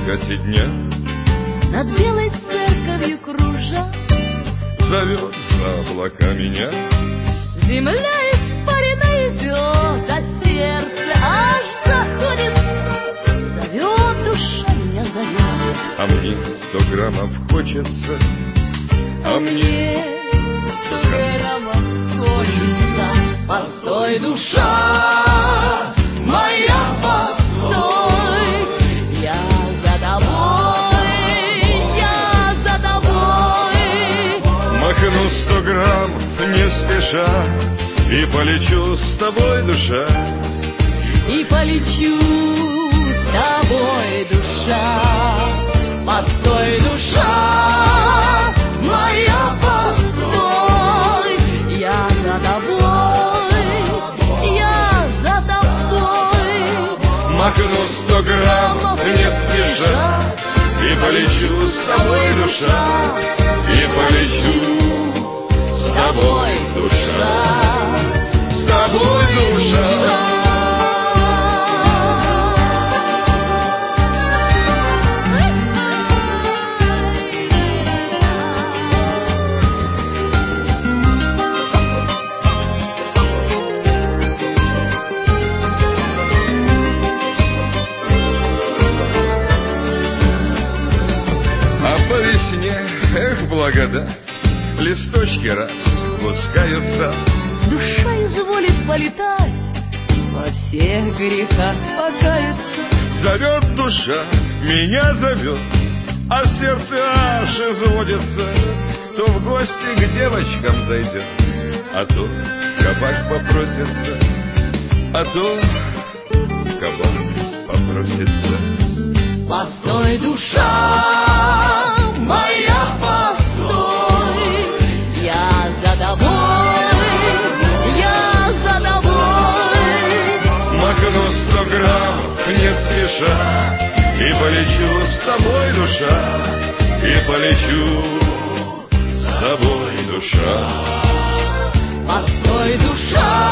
закате дня над белой церковью кружа зовет за облака меня. Земля испарина идет, а сердце аж заходится. Зовет душа, меня зовет. А мне 100 граммов хочется, а мне 100 граммов хочется. Постой, душа моя, постой, я за тобой, я за тобой. Махну 100 граммов не спеша и полечу с тобой, душа. И полечу с тобой, душа. Постой, душа моя, постой, я за тобой, я за тобой. Махну 100 граммов не спеша и полечу с тобой, душа. И полечу с тобой, душа. С тобой, душа. По весне, эх, благодать, листочки распускаются. Душа изволит полетать, во всех грехах покаяться. Зовет душа, меня зовет, а сердце аж изводится. То в гости к девочкам зайдет, а то кабак попросится, а то кабак попросится. Постой, душа моя, постой, я за тобой, я за тобой. Махну 100 граммов не спеша и полечу с тобой, душа. И полечу с тобой, душа. Постой, душа